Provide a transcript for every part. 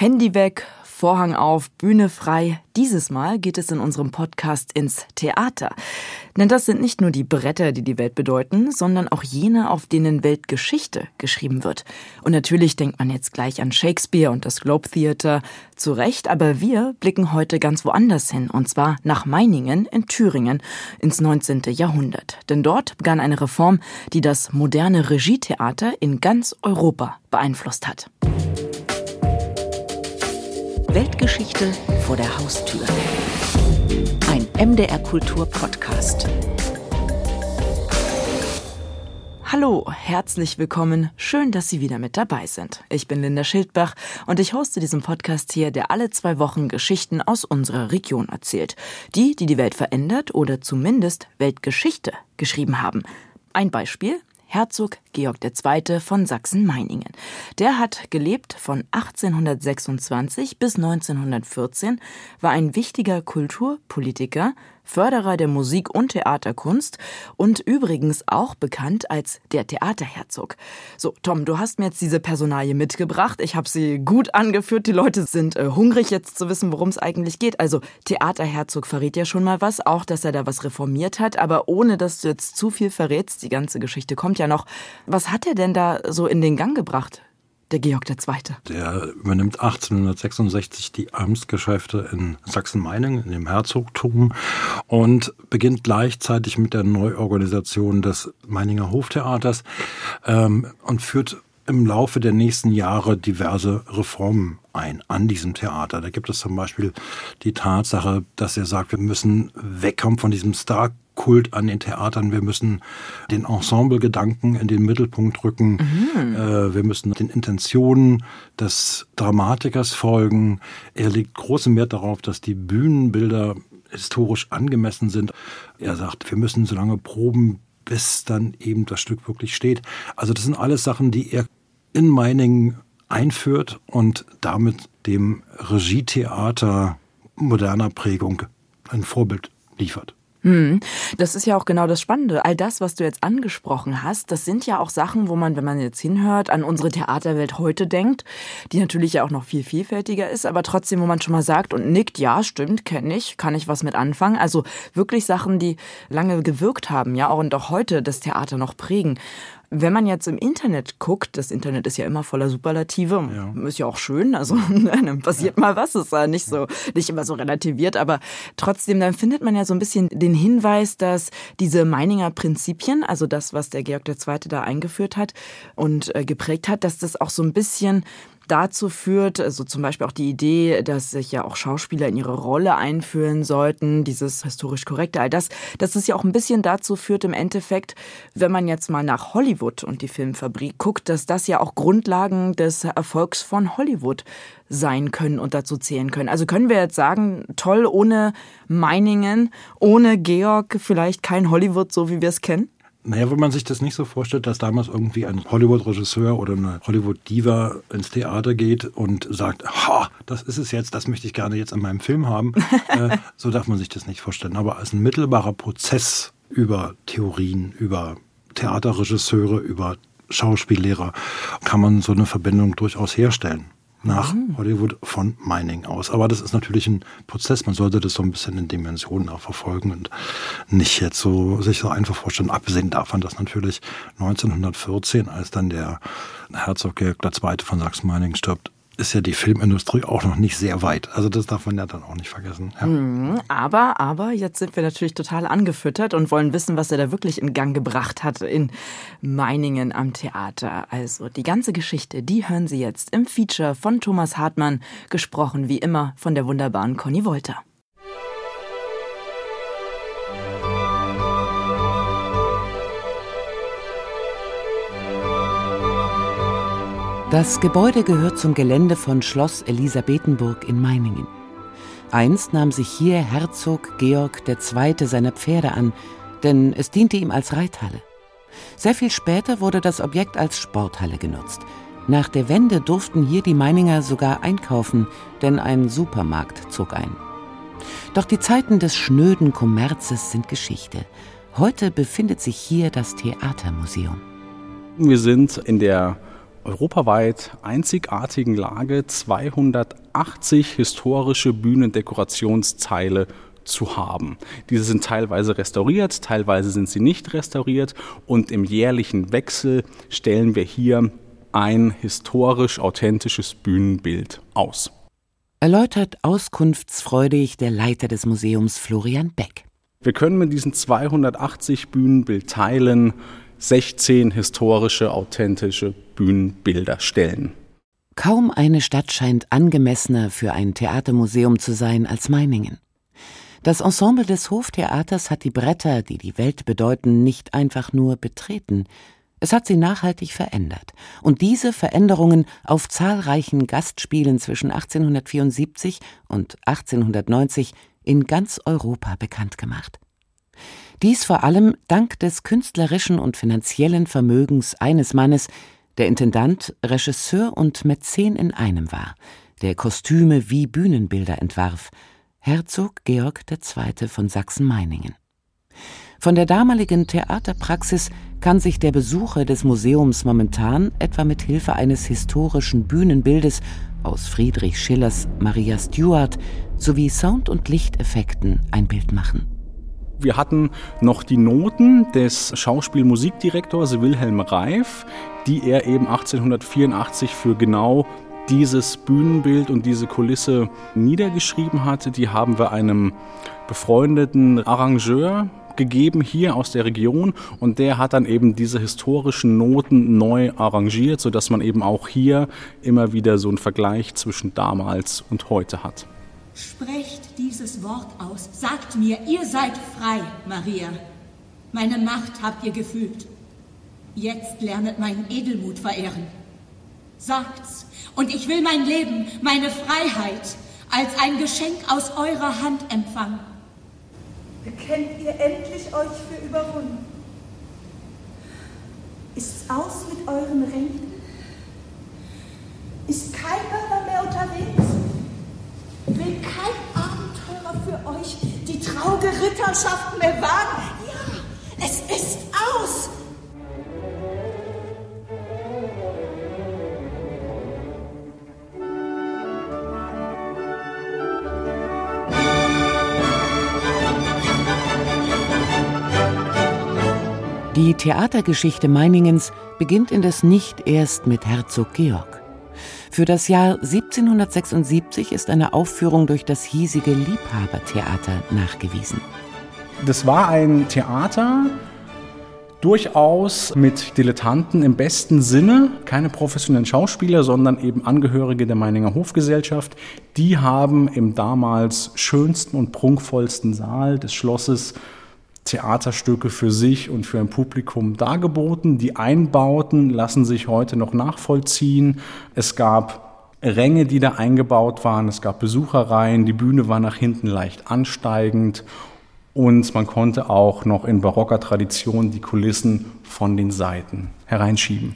Handy weg, Vorhang auf, Bühne frei. Dieses Mal geht es in unserem Podcast ins Theater. Denn das sind nicht nur die Bretter, die die Welt bedeuten, sondern auch jene, auf denen Weltgeschichte geschrieben wird. Und natürlich denkt man jetzt gleich an Shakespeare und das Globe Theater. Zu Recht, aber wir blicken heute ganz woanders hin. Und zwar nach Meiningen in Thüringen ins 19. Jahrhundert. Denn dort begann eine Reform, die das moderne Regietheater in ganz Europa beeinflusst hat. Weltgeschichte vor der Haustür. Ein MDR-Kultur-Podcast. Hallo, herzlich willkommen. Schön, dass Sie wieder mit dabei sind. Ich bin Linda Schildbach und ich hoste diesen Podcast hier, der alle 2 Wochen Geschichten aus unserer Region erzählt. Die die Welt verändert oder zumindest Weltgeschichte geschrieben haben. Ein Beispiel: Herzog Georg II. Von Sachsen-Meiningen. Der hat gelebt von 1826 bis 1914, war ein wichtiger Kulturpolitiker, Förderer der Musik- und Theaterkunst und übrigens auch bekannt als der Theaterherzog. So, Tom, du hast mir jetzt diese Personalie mitgebracht. Ich habe sie gut angeführt. Die Leute sind hungrig, jetzt zu wissen, worum es eigentlich geht. Also Theaterherzog verrät ja schon mal was, auch, dass er da was reformiert hat. Aber ohne, dass du jetzt zu viel verrätst, die ganze Geschichte kommt ja noch. Was hat er denn da so in den Gang gebracht, der Georg II.? Der übernimmt 1866 die Amtsgeschäfte in Sachsen-Meiningen, in dem Herzogtum, und beginnt gleichzeitig mit der Neuorganisation des Meininger Hoftheaters und führt im Laufe der nächsten Jahre diverse Reformen ein an diesem Theater. Da gibt es zum Beispiel die Tatsache, dass er sagt, wir müssen wegkommen von diesem Star-Kult an den Theatern. Wir müssen den Ensemble-Gedanken in den Mittelpunkt rücken. Wir müssen den Intentionen des Dramatikers folgen. Er legt großen Wert darauf, dass die Bühnenbilder historisch angemessen sind. Er sagt, wir müssen so lange proben, bis dann eben das Stück wirklich steht. Also das sind alles Sachen, die er in Meiningen einführt und damit dem Regietheater moderner Prägung ein Vorbild liefert. Das ist ja auch genau das Spannende. All das, was du jetzt angesprochen hast, das sind ja auch Sachen, wo man, wenn man jetzt hinhört, an unsere Theaterwelt heute denkt, die natürlich ja auch noch viel vielfältiger ist, aber trotzdem, wo man schon mal sagt und nickt, ja, stimmt, kenne ich, kann ich was mit anfangen. Also wirklich Sachen, die lange gewirkt haben, ja, und auch heute das Theater noch prägen. Wenn man jetzt im Internet guckt, das Internet ist ja immer voller Superlative, ist ja auch schön, also dann passiert mal was, ist ja nicht immer so relativiert, aber trotzdem, dann findet man ja so ein bisschen den Hinweis, dass diese Meininger Prinzipien, also das, was der Georg II. Da eingeführt hat und geprägt hat, dass das auch so ein bisschen dazu führt, also zum Beispiel auch die Idee, dass sich ja auch Schauspieler in ihre Rolle einführen sollten, dieses historisch Korrekte, all das, dass es ja auch ein bisschen dazu führt im Endeffekt, wenn man jetzt mal nach Hollywood und die Filmfabrik guckt, dass das ja auch Grundlagen des Erfolgs von Hollywood sein können und dazu zählen können. Also können wir jetzt sagen, toll, ohne Meiningen, ohne Georg vielleicht kein Hollywood, so wie wir es kennen? Naja, wenn man sich das nicht so vorstellt, dass damals irgendwie ein Hollywood-Regisseur oder eine Hollywood-Diva ins Theater geht und sagt, das ist es jetzt, das möchte ich gerne jetzt in meinem Film haben. So darf man sich das nicht vorstellen. Aber als ein mittelbarer Prozess über Theorien, über Theaterregisseure, über Schauspiellehrer kann man so eine Verbindung durchaus herstellen. Nach Hollywood von Meiningen aus. Aber das ist natürlich ein Prozess. Man sollte das so ein bisschen in Dimensionen auch verfolgen und nicht jetzt sich so einfach vorstellen. Abgesehen davon, dass natürlich 1914, als dann der Herzog Georg II. Von Sachsen-Meiningen stirbt, ist ja die Filmindustrie auch noch nicht sehr weit. Also das darf man ja dann auch nicht vergessen. Ja. Aber jetzt sind wir natürlich total angefüttert und wollen wissen, was er da wirklich in Gang gebracht hat in Meiningen am Theater. Also die ganze Geschichte, die hören Sie jetzt im Feature von Thomas Hartmann, gesprochen wie immer von der wunderbaren Conny Wolter. Das Gebäude gehört zum Gelände von Schloss Elisabethenburg in Meiningen. Einst nahm sich hier Herzog Georg II. Seiner Pferde an, denn es diente ihm als Reithalle. Sehr viel später wurde das Objekt als Sporthalle genutzt. Nach der Wende durften hier die Meininger sogar einkaufen, denn ein Supermarkt zog ein. Doch die Zeiten des schnöden Kommerzes sind Geschichte. Heute befindet sich hier das Theatermuseum. Wir sind in der europaweit einzigartigen Lage, 280 historische Bühnendekorationsteile zu haben. Diese sind teilweise restauriert, teilweise sind sie nicht restauriert und im jährlichen Wechsel stellen wir hier ein historisch authentisches Bühnenbild aus. Erläutert auskunftsfreudig der Leiter des Museums Florian Beck. Wir können mit diesen 280 Bühnenbildteilen 16 historische, authentische Bühnenbilder stellen. Kaum eine Stadt scheint angemessener für ein Theatermuseum zu sein als Meiningen. Das Ensemble des Hoftheaters hat die Bretter, die die Welt bedeuten, nicht einfach nur betreten. Es hat sie nachhaltig verändert. Und diese Veränderungen auf zahlreichen Gastspielen zwischen 1874 und 1890 in ganz Europa bekannt gemacht. Dies vor allem dank des künstlerischen und finanziellen Vermögens eines Mannes, der Intendant, Regisseur und Mäzen in einem war, der Kostüme wie Bühnenbilder entwarf, Herzog Georg II. Von Sachsen-Meiningen. Von der damaligen Theaterpraxis kann sich der Besucher des Museums momentan etwa mit Hilfe eines historischen Bühnenbildes aus Friedrich Schillers Maria Stuart sowie Sound- und Lichteffekten ein Bild machen. Wir hatten noch die Noten des Schauspielmusikdirektors Wilhelm Reif, die er eben 1884 für genau dieses Bühnenbild und diese Kulisse niedergeschrieben hatte. Die haben wir einem befreundeten Arrangeur gegeben hier aus der Region und der hat dann eben diese historischen Noten neu arrangiert, sodass man eben auch hier immer wieder so einen Vergleich zwischen damals und heute hat. Sprecht dieses Wort aus. Sagt mir, ihr seid frei, Maria. Meine Macht habt ihr gefühlt. Jetzt lernet meinen Edelmut verehren. Sagt's, und ich will mein Leben, meine Freiheit als ein Geschenk aus eurer Hand empfangen. Bekennt ihr endlich euch für überwunden? Ist's aus mit euren Ränken? Ist kein Mörder mehr unterwegs? Will kein Abenteurer für euch die traurige Ritterschaft mehr wagen? Ja, es ist aus! Die Theatergeschichte Meiningens beginnt indes nicht erst mit Herzog Georg. Für das Jahr 1776 ist eine Aufführung durch das hiesige Liebhabertheater nachgewiesen. Das war ein Theater, durchaus mit Dilettanten im besten Sinne, keine professionellen Schauspieler, sondern eben Angehörige der Meininger Hofgesellschaft. Die haben im damals schönsten und prunkvollsten Saal des Schlosses Theaterstücke für sich und für ein Publikum dargeboten. Die Einbauten lassen sich heute noch nachvollziehen. Es gab Ränge, die da eingebaut waren. Es gab Besucherreihen. Die Bühne war nach hinten leicht ansteigend. Und man konnte auch noch in barocker Tradition die Kulissen von den Seiten hereinschieben.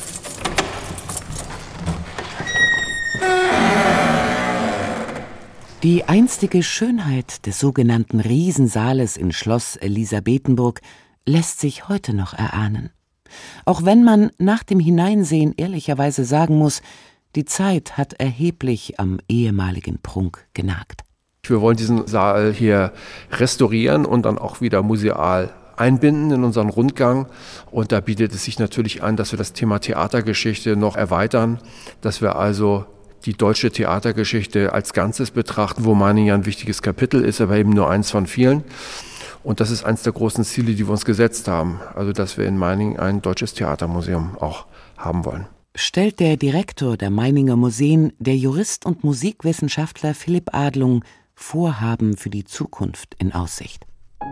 Die einstige Schönheit des sogenannten Riesensaales in Schloss Elisabetenburg lässt sich heute noch erahnen. Auch wenn man nach dem Hineinsehen ehrlicherweise sagen muss, die Zeit hat erheblich am ehemaligen Prunk genagt. Wir wollen diesen Saal hier restaurieren und dann auch wieder museal einbinden in unseren Rundgang. Und da bietet es sich natürlich an, dass wir das Thema Theatergeschichte noch erweitern, dass wir also die deutsche Theatergeschichte als Ganzes betrachten, wo Meiningen ja ein wichtiges Kapitel ist, aber eben nur eins von vielen. Und das ist eines der großen Ziele, die wir uns gesetzt haben. Also, dass wir in Meiningen ein deutsches Theatermuseum auch haben wollen. Stellt der Direktor der Meininger Museen, der Jurist und Musikwissenschaftler Philipp Adlung, Vorhaben für die Zukunft in Aussicht.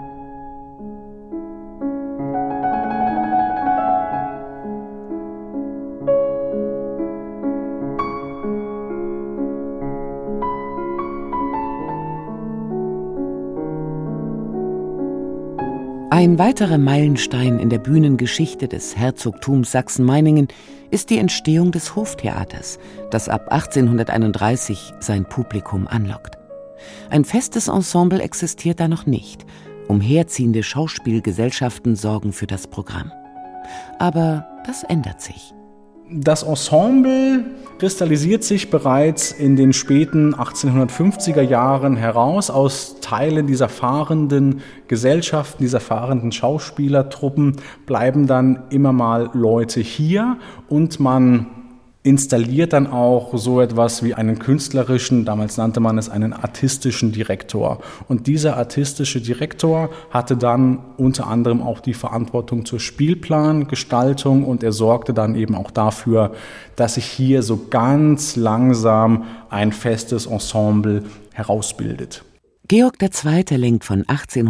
Ein weiterer Meilenstein in der Bühnengeschichte des Herzogtums Sachsen-Meiningen ist die Entstehung des Hoftheaters, das ab 1831 sein Publikum anlockt. Ein festes Ensemble existiert da noch nicht. Umherziehende Schauspielgesellschaften sorgen für das Programm. Aber das ändert sich. Das Ensemble kristallisiert sich bereits in den späten 1850er Jahren heraus aus Teilen dieser fahrenden Gesellschaften, dieser fahrenden Schauspielertruppen bleiben dann immer mal Leute hier und man installiert dann auch so etwas wie einen künstlerischen, damals nannte man es einen artistischen Direktor. Und dieser artistische Direktor hatte dann unter anderem auch die Verantwortung zur Spielplangestaltung und er sorgte dann eben auch dafür, dass sich hier so ganz langsam ein festes Ensemble herausbildet. Georg II. Lenkt von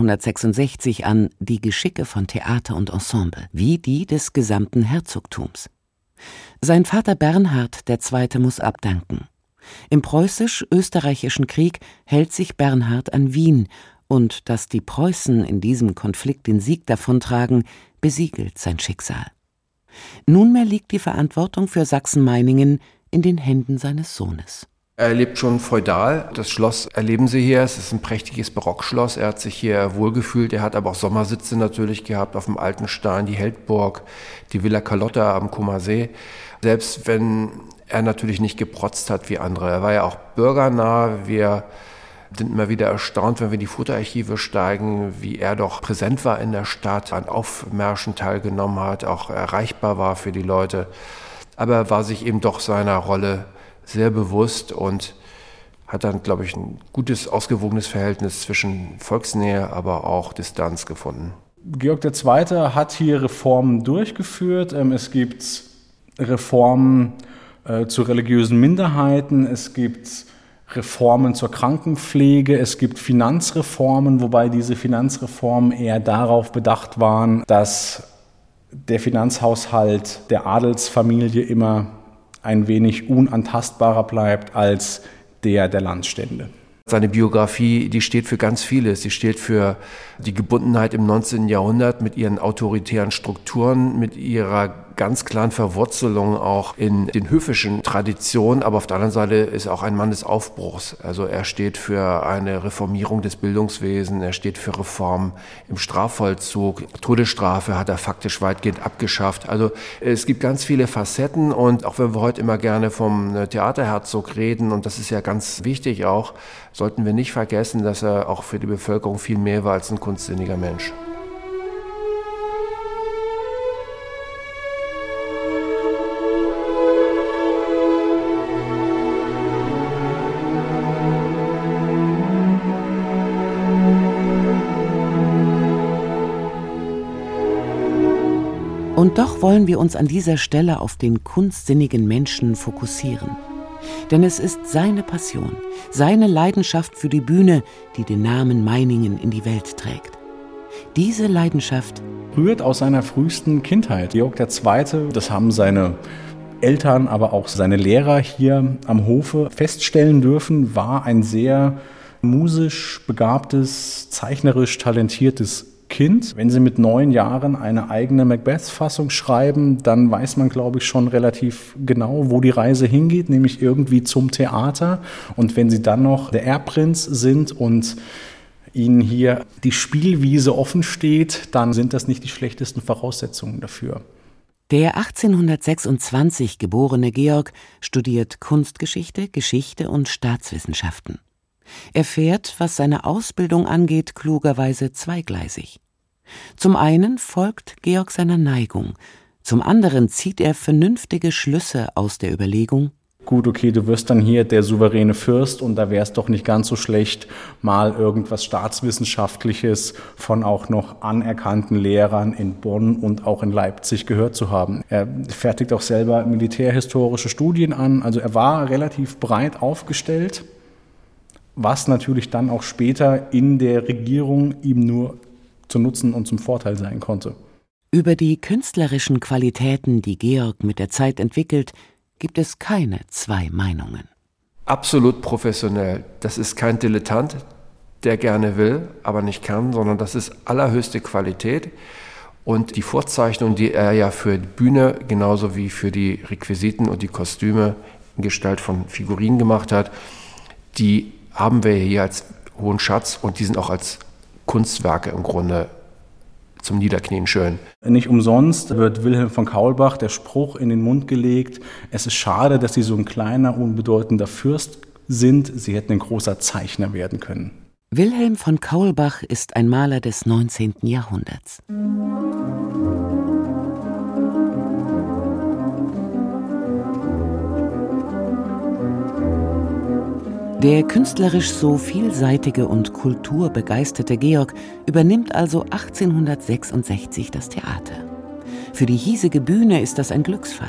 1866 an die Geschicke von Theater und Ensemble, wie die des gesamten Herzogtums. Sein Vater Bernhard II. Muss abdanken. Im Preußisch-Österreichischen Krieg hält sich Bernhard an Wien und dass die Preußen in diesem Konflikt den Sieg davontragen, besiegelt sein Schicksal. Nunmehr liegt die Verantwortung für Sachsen-Meiningen in den Händen seines Sohnes. Er lebt schon feudal. Das Schloss erleben Sie hier. Es ist ein prächtiges Barockschloss. Er hat sich hier wohlgefühlt. Er hat aber auch Sommersitze natürlich gehabt auf dem Altenstein, die Heldburg, die Villa Carlotta am Comer See. Selbst wenn er natürlich nicht geprotzt hat wie andere. Er war ja auch bürgernah. Wir sind immer wieder erstaunt, wenn wir in die Fotoarchive steigen, wie er doch präsent war in der Stadt, an Aufmärschen teilgenommen hat, auch erreichbar war für die Leute. Aber er war sich eben doch seiner Rolle sehr bewusst und hat dann, glaube ich, ein gutes, ausgewogenes Verhältnis zwischen Volksnähe, aber auch Distanz gefunden. Georg II. Hat hier Reformen durchgeführt. Es gibt Reformen zu religiösen Minderheiten, es gibt Reformen zur Krankenpflege, es gibt Finanzreformen, wobei diese Finanzreformen eher darauf bedacht waren, dass der Finanzhaushalt der Adelsfamilie immer ein wenig unantastbarer bleibt als der Landstände. Seine Biografie, die steht für ganz vieles. Sie steht für die Gebundenheit im 19. Jahrhundert mit ihren autoritären Strukturen, mit ihrer ganz klaren Verwurzelung auch in den höfischen Traditionen. Aber auf der anderen Seite ist er auch ein Mann des Aufbruchs. Also er steht für eine Reformierung des Bildungswesens, er steht für Reformen im Strafvollzug. Todesstrafe hat er faktisch weitgehend abgeschafft. Also es gibt ganz viele Facetten und auch wenn wir heute immer gerne vom Theaterherzog reden, und das ist ja ganz wichtig auch, sollten wir nicht vergessen, dass er auch für die Bevölkerung viel mehr war als ein kunstsinniger Mensch. Und doch wollen wir uns an dieser Stelle auf den kunstsinnigen Menschen fokussieren. Denn es ist seine Passion, seine Leidenschaft für die Bühne, die den Namen Meiningen in die Welt trägt. Diese Leidenschaft rührt aus seiner frühesten Kindheit. Georg II., das haben seine Eltern, aber auch seine Lehrer hier am Hofe feststellen dürfen, war ein sehr musisch begabtes, zeichnerisch talentiertes Kind. Wenn Sie mit 9 Jahren eine eigene Macbeth-Fassung schreiben, dann weiß man, glaube ich, schon relativ genau, wo die Reise hingeht, nämlich irgendwie zum Theater. Und wenn Sie dann noch der Erbprinz sind und Ihnen hier die Spielwiese offen steht, dann sind das nicht die schlechtesten Voraussetzungen dafür. Der 1826 geborene Georg studiert Kunstgeschichte, Geschichte und Staatswissenschaften. Er fährt, was seine Ausbildung angeht, klugerweise zweigleisig. Zum einen folgt Georg seiner Neigung, zum anderen zieht er vernünftige Schlüsse aus der Überlegung: Gut, okay, du wirst dann hier der souveräne Fürst und da wäre es doch nicht ganz so schlecht, mal irgendwas Staatswissenschaftliches von auch noch anerkannten Lehrern in Bonn und auch in Leipzig gehört zu haben. Er fertigt auch selber militärhistorische Studien an, also er war relativ breit aufgestellt, was natürlich dann auch später in der Regierung ihm nur zu Nutzen und zum Vorteil sein konnte. Über die künstlerischen Qualitäten, die Georg mit der Zeit entwickelt, gibt es keine zwei Meinungen. Absolut professionell. Das ist kein Dilettant, der gerne will, aber nicht kann, sondern das ist allerhöchste Qualität. Und die Vorzeichnung, die er ja für die Bühne genauso wie für die Requisiten und die Kostüme in Gestalt von Figurinen gemacht hat, die haben wir hier als hohen Schatz und die sind auch als Kunstwerke im Grunde zum Niederknien schön. Nicht umsonst wird Wilhelm von Kaulbach der Spruch in den Mund gelegt: Es ist schade, dass Sie so ein kleiner, unbedeutender Fürst sind. Sie hätten ein großer Zeichner werden können. Wilhelm von Kaulbach ist ein Maler des 19. Jahrhunderts. Der künstlerisch so vielseitige und kulturbegeisterte Georg übernimmt also 1866 das Theater. Für die hiesige Bühne ist das ein Glücksfall.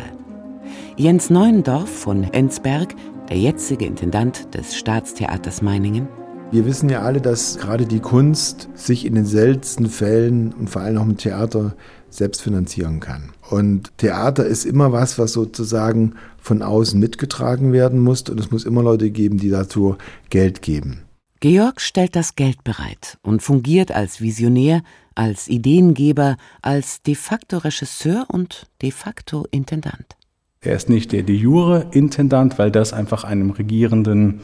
Jens Neuendorf von Enzberg, der jetzige Intendant des Staatstheaters Meiningen: Wir wissen ja alle, dass gerade die Kunst sich in den seltensten Fällen und vor allem auch im Theater selbst finanzieren kann. Und Theater ist immer was sozusagen von außen mitgetragen werden muss, und es muss immer Leute geben, die dazu Geld geben. Georg stellt das Geld bereit und fungiert als Visionär, als Ideengeber, als de facto Regisseur und de facto Intendant. Er ist nicht der de jure Intendant, weil das einfach einem regierenden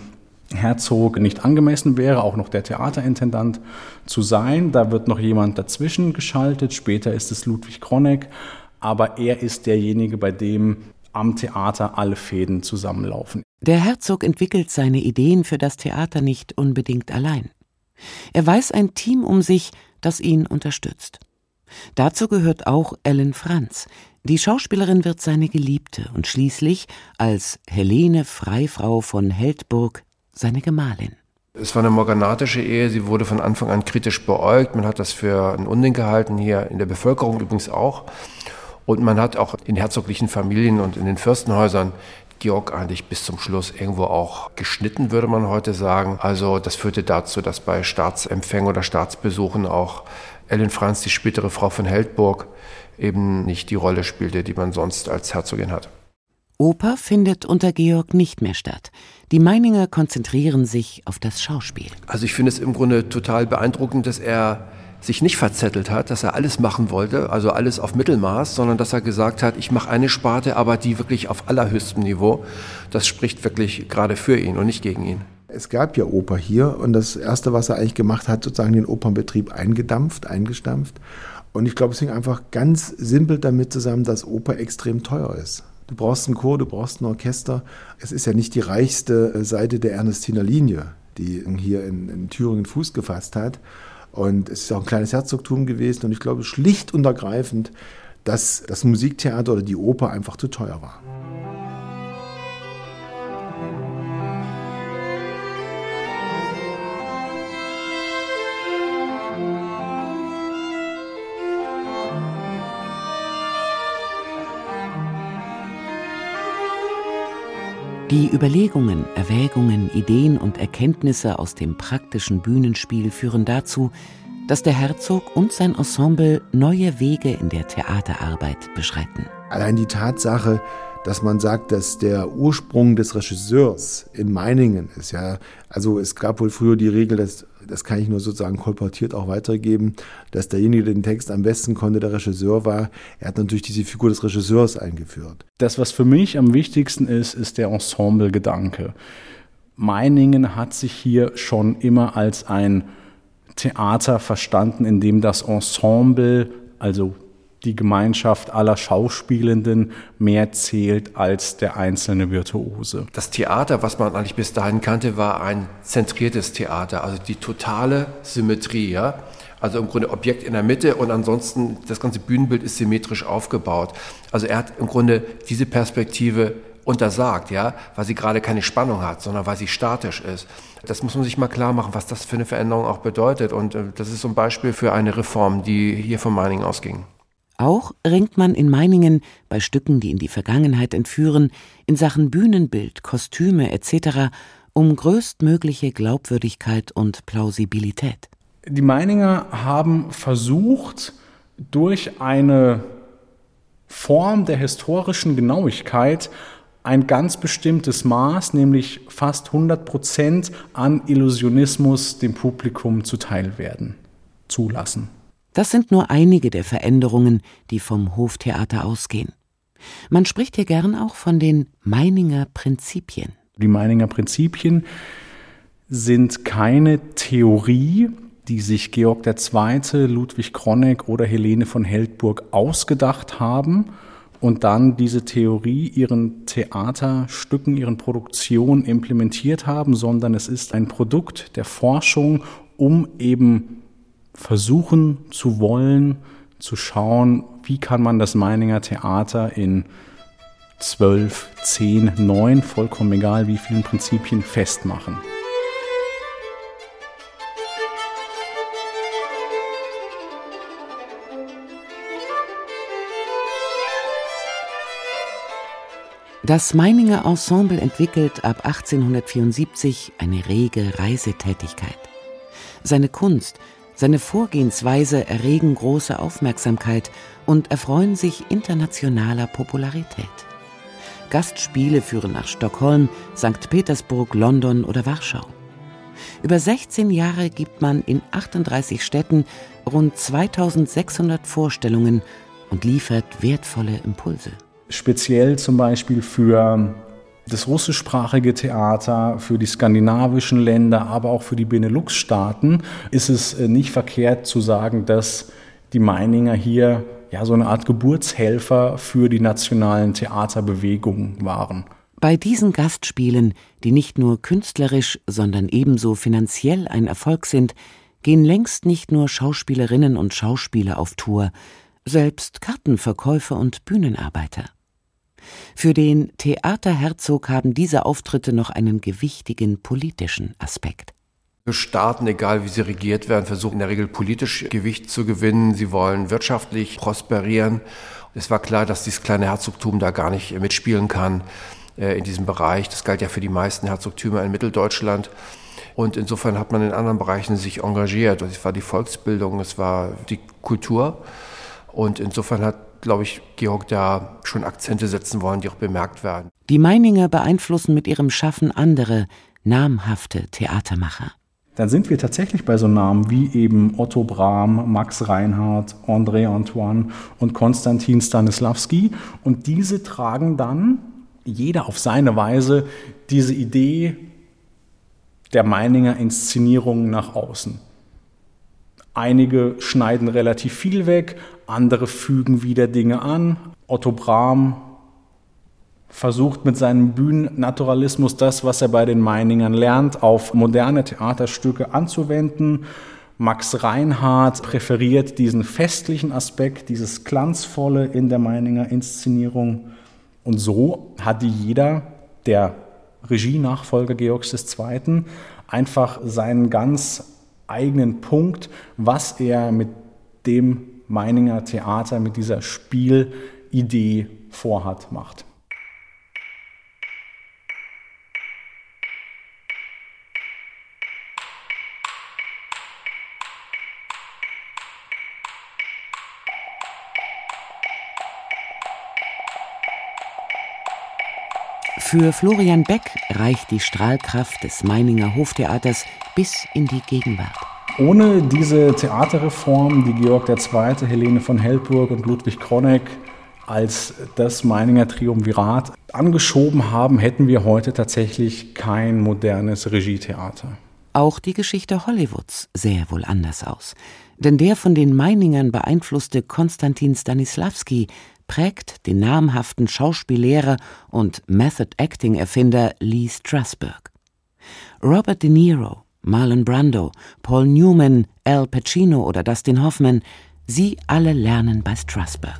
Herzog nicht angemessen wäre, auch noch der Theaterintendant zu sein. Da wird noch jemand dazwischen geschaltet, später ist es Ludwig Kroneck, aber er ist derjenige, bei dem am Theater alle Fäden zusammenlaufen. Der Herzog entwickelt seine Ideen für das Theater nicht unbedingt allein. Er weiß ein Team um sich, das ihn unterstützt. Dazu gehört auch Ellen Franz. Die Schauspielerin wird seine Geliebte und schließlich als Helene Freifrau von Heldburg seine Gemahlin. Es war eine morganatische Ehe, sie wurde von Anfang an kritisch beäugt. Man hat das für ein Unding gehalten, hier in der Bevölkerung übrigens auch. Und man hat auch in herzoglichen Familien und in den Fürstenhäusern Georg eigentlich bis zum Schluss irgendwo auch geschnitten, würde man heute sagen. Also das führte dazu, dass bei Staatsempfängen oder Staatsbesuchen auch Ellen Franz, die spätere Frau von Heldburg, eben nicht die Rolle spielte, die man sonst als Herzogin hat. Oper findet unter Georg nicht mehr statt. Die Meininger konzentrieren sich auf das Schauspiel. Also ich finde es im Grunde total beeindruckend, dass er sich nicht verzettelt hat, dass er alles machen wollte, also alles auf Mittelmaß, sondern dass er gesagt hat, ich mache eine Sparte, aber die wirklich auf allerhöchstem Niveau. Das spricht wirklich gerade für ihn und nicht gegen ihn. Es gab ja Oper hier, und das Erste, was er eigentlich gemacht hat, sozusagen den Opernbetrieb eingestampft. Und ich glaube, es hing einfach ganz simpel damit zusammen, dass Oper extrem teuer ist. Du brauchst einen Chor, du brauchst ein Orchester. Es ist ja nicht die reichste Seite der Ernestiner Linie, die hier in Thüringen Fuß gefasst hat. Und es ist auch ein kleines Herzogtum gewesen. Und ich glaube schlicht und ergreifend, dass das Musiktheater oder die Oper einfach zu teuer war. Die Überlegungen, Erwägungen, Ideen und Erkenntnisse aus dem praktischen Bühnenspiel führen dazu, dass der Herzog und sein Ensemble neue Wege in der Theaterarbeit beschreiten. Allein die Tatsache, dass man sagt, dass der Ursprung des Regisseurs in Meiningen ist, ja, also es gab wohl früher die Regel, das kann ich nur sozusagen kolportiert auch weitergeben, dass derjenige, der den Text am besten konnte, der Regisseur war. Er hat natürlich diese Figur des Regisseurs eingeführt. Das, was für mich am wichtigsten ist der Ensemble-Gedanke. Meiningen hat sich hier schon immer als ein Theater verstanden, in dem das Ensemble, also die Gemeinschaft aller Schauspielenden, mehr zählt als der einzelne Virtuose. Das Theater, was man eigentlich bis dahin kannte, war ein zentriertes Theater, also die totale Symmetrie, ja? Also im Grunde Objekt in der Mitte und ansonsten das ganze Bühnenbild ist symmetrisch aufgebaut. Also er hat im Grunde diese Perspektive untersagt, ja, weil sie gerade keine Spannung hat, sondern weil sie statisch ist. Das muss man sich mal klar machen, was das für eine Veränderung auch bedeutet. Und das ist so ein Beispiel für eine Reform, die hier von Meiningen ausging. Auch ringt man in Meiningen bei Stücken, die in die Vergangenheit entführen, in Sachen Bühnenbild, Kostüme etc. um größtmögliche Glaubwürdigkeit und Plausibilität. Die Meininger haben versucht, durch eine Form der historischen Genauigkeit ein ganz bestimmtes Maß, nämlich fast 100% an Illusionismus dem Publikum zuteil werden, zulassen. Das sind nur einige der Veränderungen, die vom Hoftheater ausgehen. Man spricht hier gern auch von den Meininger Prinzipien. Die Meininger Prinzipien sind keine Theorie, die sich Georg II., Ludwig Kroneck oder Helene von Heldburg ausgedacht haben und dann diese Theorie ihren Theaterstücken, ihren Produktionen implementiert haben, sondern es ist ein Produkt der Forschung, um eben versuchen zu wollen, zu schauen, wie kann man das Meininger Theater in 12, 10, 9, vollkommen egal wie vielen Prinzipien festmachen. Das Meininger Ensemble entwickelt ab 1874 eine rege Reisetätigkeit. Seine Kunst, seine Vorgehensweise erregen große Aufmerksamkeit und erfreuen sich internationaler Popularität. Gastspiele führen nach Stockholm, St. Petersburg, London oder Warschau. Über 16 Jahre gibt man in 38 Städten rund 2600 Vorstellungen und liefert wertvolle Impulse. Speziell zum Beispiel für das russischsprachige Theater, für die skandinavischen Länder, aber auch für die Benelux-Staaten ist es nicht verkehrt zu sagen, dass die Meininger hier so eine Art Geburtshelfer für die nationalen Theaterbewegungen waren. Bei diesen Gastspielen, die nicht nur künstlerisch, sondern ebenso finanziell ein Erfolg sind, gehen längst nicht nur Schauspielerinnen und Schauspieler auf Tour, selbst Kartenverkäufer und Bühnenarbeiter. Für den Theaterherzog haben diese Auftritte noch einen gewichtigen politischen Aspekt. Staaten, egal wie sie regiert werden, versuchen in der Regel politisch Gewicht zu gewinnen. Sie wollen wirtschaftlich prosperieren. Es war klar, dass dieses kleine Herzogtum da gar nicht mitspielen kann in diesem Bereich. Das galt ja für die meisten Herzogtümer in Mitteldeutschland. Und insofern hat man in anderen Bereichen sich engagiert. Es war die Volksbildung, es war die Kultur. Und insofern hat, glaube ich, Georg da schon Akzente setzen wollen, die auch bemerkt werden. Die Meininger beeinflussen mit ihrem Schaffen andere, namhafte Theatermacher. Dann sind wir tatsächlich bei so Namen wie eben Otto Brahm, Max Reinhardt, André Antoine und Konstantin Stanisławski. Und diese tragen dann, jeder auf seine Weise, diese Idee der Meininger Inszenierung nach außen. Einige schneiden relativ viel weg, andere fügen wieder Dinge an. Otto Brahm versucht mit seinem Bühnennaturalismus das, was er bei den Meiningern lernt, auf moderne Theaterstücke anzuwenden. Max Reinhardt präferiert diesen festlichen Aspekt, dieses Glanzvolle in der Meininger Inszenierung. Und so hat jeder der Regienachfolger Georgs II. Einfach seinen ganz eigenen Punkt, was er mit dem Meininger Theater, mit dieser Spielidee vorhat, macht. Für Florian Beck reicht die Strahlkraft des Meininger Hoftheaters bis in die Gegenwart. Ohne diese Theaterreform, die Georg II., Helene von Heldburg und Ludwig Kroneck als das Meininger Triumvirat angeschoben haben, hätten wir heute tatsächlich kein modernes Regietheater. Auch die Geschichte Hollywoods sähe wohl anders aus. Denn der von den Meiningern beeinflusste Konstantin Stanisławski prägt den namhaften Schauspiellehrer und Method-Acting-Erfinder Lee Strasberg. Robert De Niro, Marlon Brando, Paul Newman, Al Pacino oder Dustin Hoffman, sie alle lernen bei Strasberg.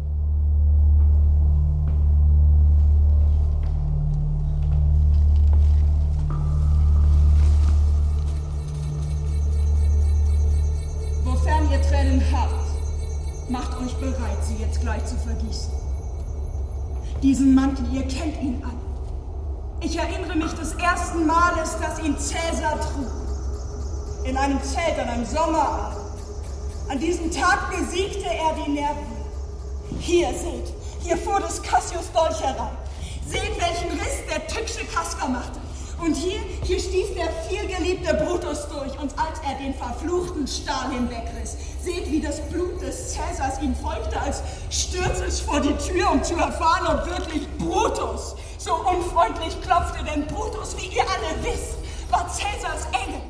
Wofern ihr Tränen habt, macht euch bereit, sie jetzt gleich zu vergießen. Diesen Mantel, ihr kennt ihn alle. Ich erinnere mich des ersten Males, dass ihn Cäsar trug. In einem Zelt an einem Sommerabend. An diesem Tag besiegte er die Nerven. Hier, seht, hier fuhr des Cassius Dolch herein. Seht, welchen Riss der tückische Kaspar machte. Und hier stieß der vielgeliebte Brutus durch, und als er den verfluchten Stahl hinwegriss, seht, wie das Blut des Cäsars ihm folgte, als stürzte es vor die Tür, um zu erfahren, ob wirklich Brutus so unfreundlich klopfte. Denn Brutus, wie ihr alle wisst, war Cäsars Engel.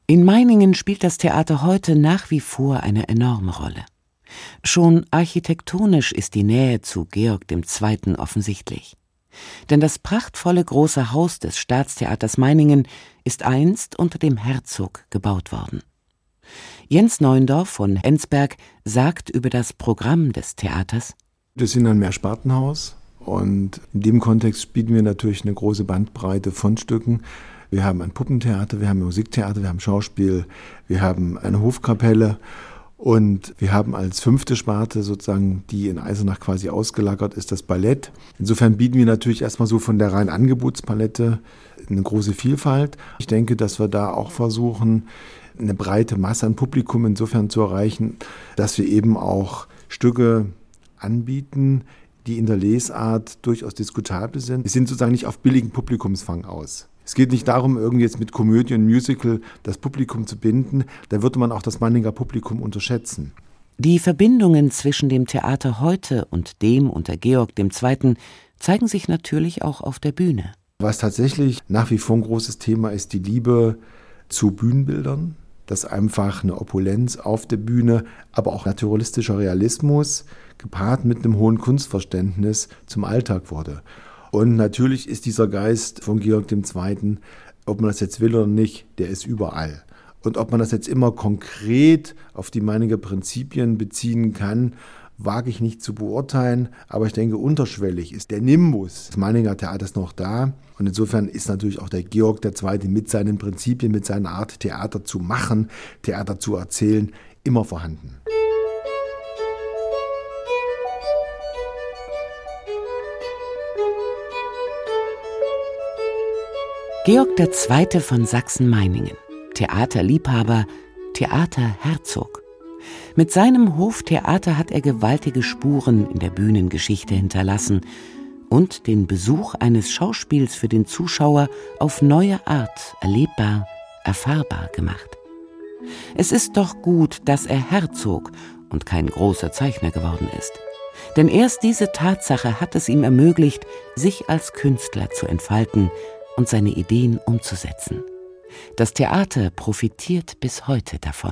In Meiningen spielt das Theater heute nach wie vor eine enorme Rolle. Schon architektonisch ist die Nähe zu Georg II. Offensichtlich. Denn das prachtvolle große Haus des Staatstheaters Meiningen ist einst unter dem Herzog gebaut worden. Jens Neuendorf von Enzberg sagt über das Programm des Theaters: Wir sind ein Mehrspartenhaus und in dem Kontext bieten wir natürlich eine große Bandbreite von Stücken. Wir haben ein Puppentheater, wir haben ein Musiktheater, wir haben Schauspiel, wir haben eine Hofkapelle und wir haben als 5. Sparte sozusagen, die in Eisenach quasi ausgelagert ist, das Ballett. Insofern bieten wir natürlich erstmal so von der reinen Angebotspalette eine große Vielfalt. Ich denke, dass wir da auch versuchen, eine breite Masse an Publikum insofern zu erreichen, dass wir eben auch Stücke anbieten, die in der Lesart durchaus diskutabel sind. Wir sind sozusagen nicht auf billigen Publikumsfang aus. Es geht nicht darum, irgendwie jetzt mit Komödie und Musical das Publikum zu binden. Da würde man auch das Meininger Publikum unterschätzen. Die Verbindungen zwischen dem Theater heute und dem unter Georg II. Zeigen sich natürlich auch auf der Bühne. Was tatsächlich nach wie vor ein großes Thema ist, die Liebe zu Bühnenbildern. Dass einfach eine Opulenz auf der Bühne, aber auch naturalistischer Realismus gepaart mit einem hohen Kunstverständnis zum Alltag wurde. Und natürlich ist dieser Geist von Georg II., ob man das jetzt will oder nicht, der ist überall. Und ob man das jetzt immer konkret auf die Meininger Prinzipien beziehen kann, wage ich nicht zu beurteilen. Aber ich denke, unterschwellig ist der Nimbus des Meininger Theaters noch da. Und insofern ist natürlich auch der Georg II. Mit seinen Prinzipien, mit seiner Art, Theater zu machen, Theater zu erzählen, immer vorhanden. Georg II. Von Sachsen-Meiningen, Theaterliebhaber, Theaterherzog. Mit seinem Hoftheater hat er gewaltige Spuren in der Bühnengeschichte hinterlassen und den Besuch eines Schauspiels für den Zuschauer auf neue Art erlebbar, erfahrbar gemacht. Es ist doch gut, dass er Herzog und kein großer Zeichner geworden ist. Denn erst diese Tatsache hat es ihm ermöglicht, sich als Künstler zu entfalten und seine Ideen umzusetzen. Das Theater profitiert bis heute davon.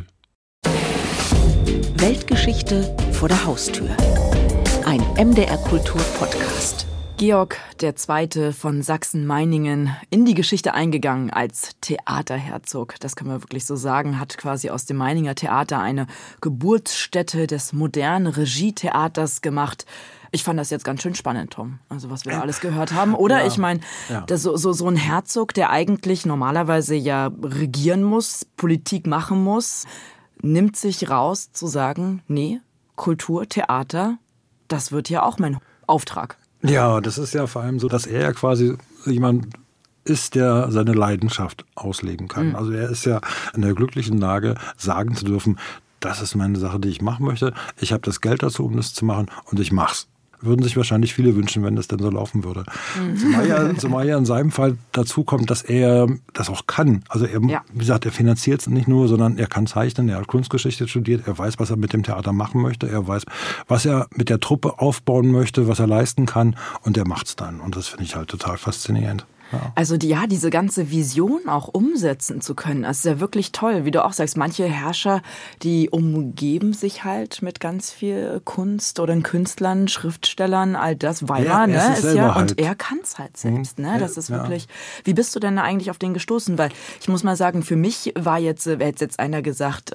Weltgeschichte vor der Haustür. Ein MDR-Kultur-Podcast. Georg II. Von Sachsen-Meiningen, in die Geschichte eingegangen als Theaterherzog. Das kann man wirklich so sagen, hat quasi aus dem Meininger Theater eine Geburtsstätte des modernen Regietheaters gemacht. Ich fand das jetzt ganz schön spannend, Tom, also was wir da alles gehört haben. Oder ja, ich meine, so ein Herzog, der eigentlich normalerweise ja regieren muss, Politik machen muss, nimmt sich raus zu sagen, nee, Kultur, Theater, das wird ja auch mein Auftrag. Ja, das ist ja vor allem so, dass er ja quasi jemand ist, der seine Leidenschaft ausleben kann. Mhm. Also er ist ja in der glücklichen Lage, sagen zu dürfen, das ist meine Sache, die ich machen möchte. Ich habe das Geld dazu, um das zu machen und ich mach's. Würden sich wahrscheinlich viele wünschen, wenn das denn so laufen würde. Mhm. Zumal ja in seinem Fall dazu kommt, dass er das auch kann. Also er, wie gesagt, er finanziert es nicht nur, sondern er kann zeichnen, er hat Kunstgeschichte studiert, er weiß, was er mit dem Theater machen möchte, er weiß, was er mit der Truppe aufbauen möchte, was er leisten kann und er macht's dann. Und das finde ich halt total faszinierend. Ja. Also diese ganze Vision auch umsetzen zu können, das ist ja wirklich toll. Wie du auch sagst, manche Herrscher, die umgeben sich halt mit ganz viel Kunst oder Künstlern, Schriftstellern, all das, weil und er kann es halt selbst. Ne? Das ist wirklich. Wie bist du denn eigentlich auf den gestoßen? Weil ich muss mal sagen, für mich war wäre jetzt einer gesagt,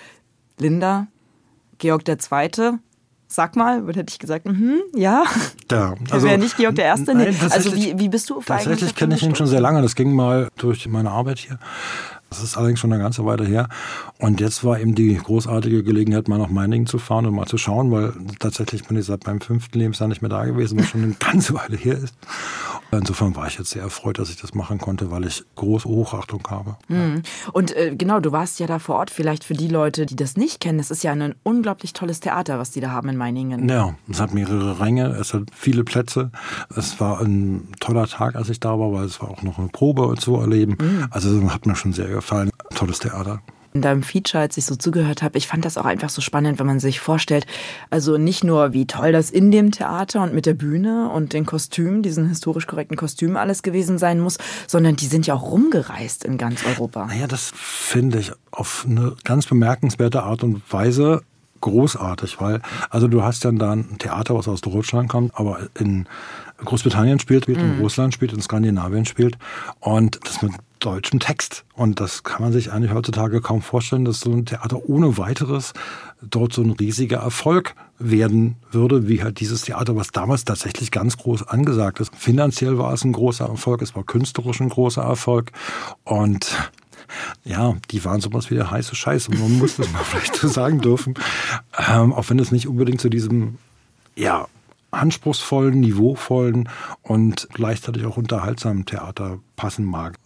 Linda, Georg II., sag mal, hätte ich gesagt, ja. Also wäre nicht Georg I. Nein, also wie bist du? Tatsächlich kenne ich ihn schon sehr lange. Das ging mal durch meine Arbeit hier. Das ist allerdings schon eine ganze Weile her. Und jetzt war eben die großartige Gelegenheit, mal nach Meiningen zu fahren und mal zu schauen, weil tatsächlich bin ich seit meinem 5. Lebensjahr nicht mehr da gewesen, was schon eine ganze Weile her ist. Insofern war ich jetzt sehr erfreut, dass ich das machen konnte, weil ich große Hochachtung habe. Mhm. Und genau, du warst ja da vor Ort. Vielleicht für die Leute, die das nicht kennen, das ist ja ein unglaublich tolles Theater, was die da haben in Meiningen. Ja, es hat mehrere Ränge, es hat viele Plätze. Es war ein toller Tag, als ich da war, weil es war auch noch eine Probe zu erleben. Mhm. Also hat mir schon sehr gefallen. Tolles Theater. in deinem Feature, als ich so zugehört habe, ich fand das auch einfach so spannend, wenn man sich vorstellt, also nicht nur, wie toll das in dem Theater und mit der Bühne und den Kostümen, diesen historisch korrekten Kostümen alles gewesen sein muss, sondern die sind ja auch rumgereist in ganz Europa. Naja, das finde ich auf eine ganz bemerkenswerte Art und Weise großartig, weil, also du hast dann da ein Theater, was aus Deutschland kommt, aber in Großbritannien spielt, in Russland spielt, in Skandinavien spielt und das mit deutschem Text. Und das kann man sich eigentlich heutzutage kaum vorstellen, dass so ein Theater ohne weiteres dort so ein riesiger Erfolg werden würde, wie halt dieses Theater, was damals tatsächlich ganz groß angesagt ist. Finanziell war es ein großer Erfolg, es war künstlerisch ein großer Erfolg und ja, die waren sowas wie der heiße Scheiß. Und man muss das mal vielleicht so sagen dürfen. Auch wenn es nicht unbedingt zu diesem, ja, anspruchsvollen, niveauvollen und gleichzeitig auch unterhaltsamen Theater passen mag.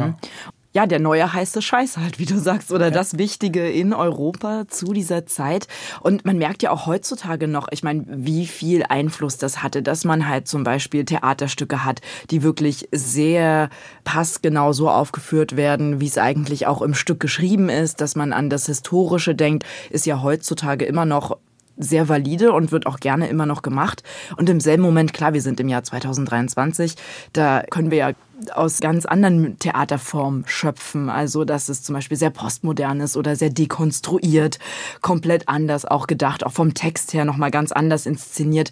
Ja, der neue heiße Scheiß halt, wie du sagst, oder das Wichtige in Europa zu dieser Zeit. Und man merkt ja auch heutzutage noch, ich meine, wie viel Einfluss das hatte, dass man halt zum Beispiel Theaterstücke hat, die wirklich sehr passgenau so aufgeführt werden, wie es eigentlich auch im Stück geschrieben ist, dass man an das Historische denkt, ist ja heutzutage immer noch sehr valide und wird auch gerne immer noch gemacht. Und im selben Moment, klar, wir sind im Jahr 2023, da können wir ja aus ganz anderen Theaterformen schöpfen. Also, dass es zum Beispiel sehr postmodern ist oder sehr dekonstruiert, komplett anders auch gedacht, auch vom Text her nochmal ganz anders inszeniert.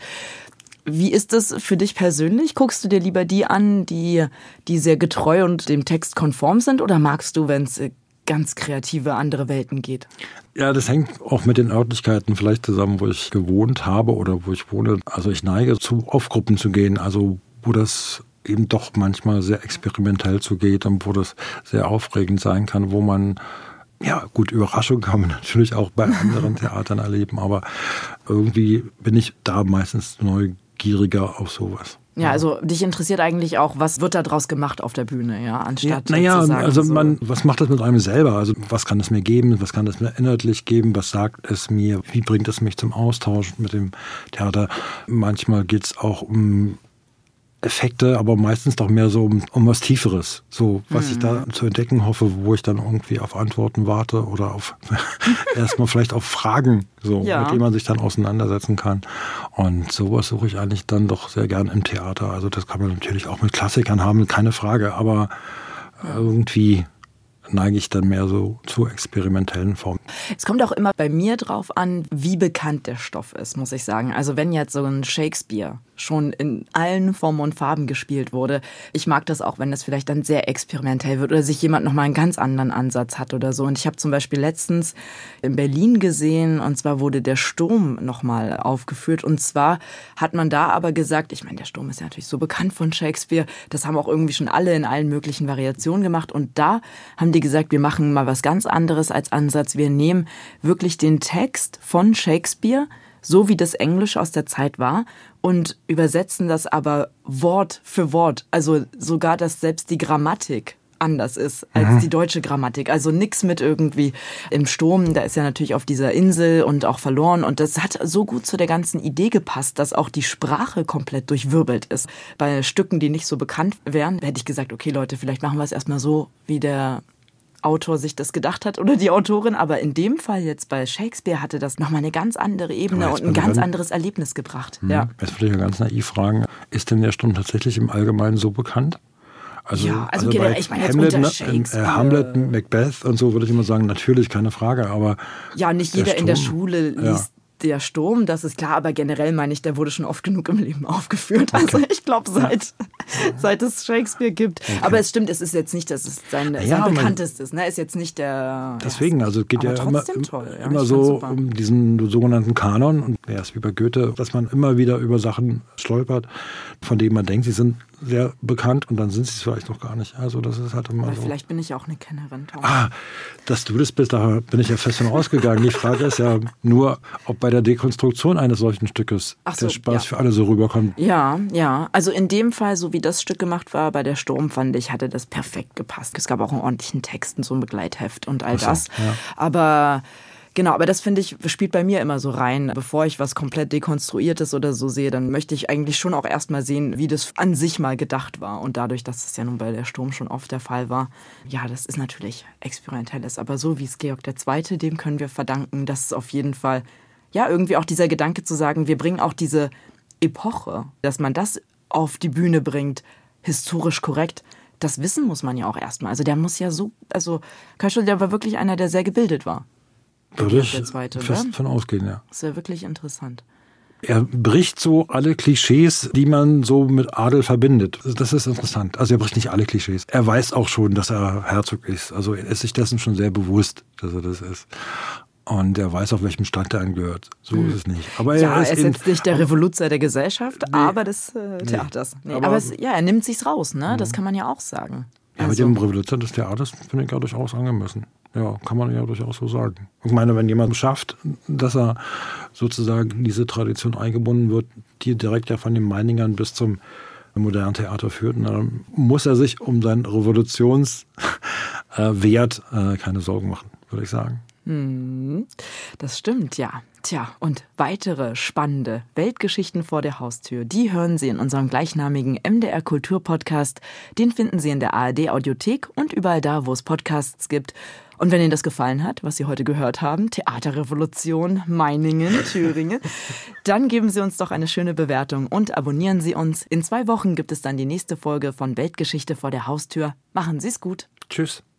Wie ist es für dich persönlich? Guckst du dir lieber die an, die sehr getreu und dem Text konform sind, oder magst du, wenn es ganz kreative andere Welten geht? Ja, das hängt auch mit den Örtlichkeiten vielleicht zusammen, wo ich gewohnt habe oder wo ich wohne. Also ich neige zu Aufgruppen zu gehen, also wo das eben doch manchmal sehr experimentell zugeht und wo das sehr aufregend sein kann, wo man, ja gut, Überraschung kann man natürlich auch bei anderen Theatern erleben, aber irgendwie bin ich da meistens neugieriger auf sowas. Ja, also dich interessiert eigentlich auch, was wird da draus gemacht auf der Bühne, ja, anstatt zu sagen, also so, was macht das mit einem selber? Also was kann es mir geben, was kann es mir inhaltlich geben, was sagt es mir, wie bringt es mich zum Austausch mit dem Theater? Manchmal geht es auch um Effekte, aber meistens doch mehr so um was Tieferes. So, was ich da zu entdecken hoffe, wo ich dann irgendwie auf Antworten warte oder auf erstmal vielleicht auf Fragen, so, mit denen man sich dann auseinandersetzen kann. Und sowas suche ich eigentlich dann doch sehr gern im Theater. Also das kann man natürlich auch mit Klassikern haben, keine Frage, aber irgendwie neige ich dann mehr so zu experimentellen Formen. Es kommt auch immer bei mir drauf an, wie bekannt der Stoff ist, muss ich sagen. Also wenn jetzt so ein Shakespeare schon in allen Formen und Farben gespielt wurde, ich mag das auch, wenn das vielleicht dann sehr experimentell wird oder sich jemand nochmal einen ganz anderen Ansatz hat oder so. Und ich habe zum Beispiel letztens in Berlin gesehen, und zwar wurde der Sturm nochmal aufgeführt. Und zwar hat man da aber gesagt, ich meine, der Sturm ist ja natürlich so bekannt von Shakespeare, das haben auch irgendwie schon alle in allen möglichen Variationen gemacht. Und da haben die gesagt, wir machen mal was ganz anderes als Ansatz. Wir nehmen wirklich den Text von Shakespeare, so wie das Englisch aus der Zeit war, und übersetzen das aber Wort für Wort. Also sogar, dass selbst die Grammatik anders ist als die deutsche Grammatik. Also nix mit irgendwie im Sturm, da ist ja natürlich auf dieser Insel und auch verloren. Und das hat so gut zu der ganzen Idee gepasst, dass auch die Sprache komplett durchwirbelt ist. Bei Stücken, die nicht so bekannt wären, hätte ich gesagt, okay Leute, vielleicht machen wir es erstmal so, wie der Autor sich das gedacht hat oder die Autorin, aber in dem Fall jetzt bei Shakespeare hatte das nochmal eine ganz andere Ebene und ein ganz anderes Erlebnis gebracht. Ja. Jetzt würde ich ja ganz naiv fragen, ist denn der Sturm tatsächlich im Allgemeinen so bekannt? Also bei ich meine jetzt unter Shakespeare. Hamlet, Macbeth und so würde ich immer sagen, natürlich, keine Frage, aber ja, nicht jeder in der Schule liest der Sturm, das ist klar, aber generell meine ich, der wurde schon oft genug im Leben aufgeführt. Also ich glaube, seit es Shakespeare gibt. Okay. Aber es stimmt, es ist jetzt nicht, dass es sein bekanntestes, ne? Ist jetzt nicht der... Deswegen, also es geht ja immer so um diesen sogenannten Kanon. Und ja, ist wie bei Goethe, dass man immer wieder über Sachen stolpert, von denen man denkt, sie sind sehr bekannt und dann sind sie es vielleicht noch gar nicht. Also das ist halt immer so. Vielleicht bin ich auch eine Kennerin, Tom. Dass du das bist, da bin ich ja fest von ausgegangen. Die Frage ist ja nur, ob bei der Dekonstruktion eines solchen Stückes der Spaß für alle so rüberkommt. Ja. Also in dem Fall, so wie das Stück gemacht war, bei der Sturm, fand ich, hatte das perfekt gepasst. Es gab auch einen ordentlichen Text und so ein Begleitheft und all das. Ja. Aber Genau, aber das finde ich, spielt bei mir immer so rein. Bevor ich was komplett Dekonstruiertes oder so sehe, dann möchte ich eigentlich schon auch erstmal sehen, wie das an sich mal gedacht war. Und dadurch, dass es ja nun bei der Sturm schon oft der Fall war, ja, das ist natürlich Experimentelles. Aber so wie es Georg II., dem können wir verdanken, dass es auf jeden Fall, ja, irgendwie auch dieser Gedanke zu sagen, wir bringen auch diese Epoche, dass man das auf die Bühne bringt, historisch korrekt. Das Wissen muss man ja auch erstmal. Also der muss ja so, also Kölschel, der war wirklich einer, der sehr gebildet war. Würde ich fest von ausgehen, ja. Das ist ja wirklich interessant. Er bricht so alle Klischees, die man so mit Adel verbindet. Das ist interessant. Also er bricht nicht alle Klischees. Er weiß auch schon, dass er Herzog ist. Also er ist sich dessen schon sehr bewusst, dass er das ist. Und er weiß, auf welchem Stand er angehört. So ist es nicht. Aber er ist jetzt nicht der Revoluzer der Gesellschaft, aber des Theaters. Aber er nimmt sich's raus, ne? Das kann man ja auch sagen. Ja, mit dem Revoluzer des Theaters finde ich ja durchaus angemessen. Ja, kann man ja durchaus so sagen. Ich meine, wenn jemand schafft, dass er sozusagen in diese Tradition eingebunden wird, die direkt ja von den Meiningern bis zum modernen Theater führt, dann muss er sich um seinen Revolutionswert keine Sorgen machen, würde ich sagen. Das stimmt, ja. Tja, und weitere spannende Weltgeschichten vor der Haustür, die hören Sie in unserem gleichnamigen MDR Kultur Podcast. Den finden Sie in der ARD Audiothek und überall da, wo es Podcasts gibt. Und wenn Ihnen das gefallen hat, was Sie heute gehört haben, Theaterrevolution, Meiningen, Thüringen, dann geben Sie uns doch eine schöne Bewertung und abonnieren Sie uns. In 2 Wochen gibt es dann die nächste Folge von Weltgeschichte vor der Haustür. Machen Sie es gut. Tschüss.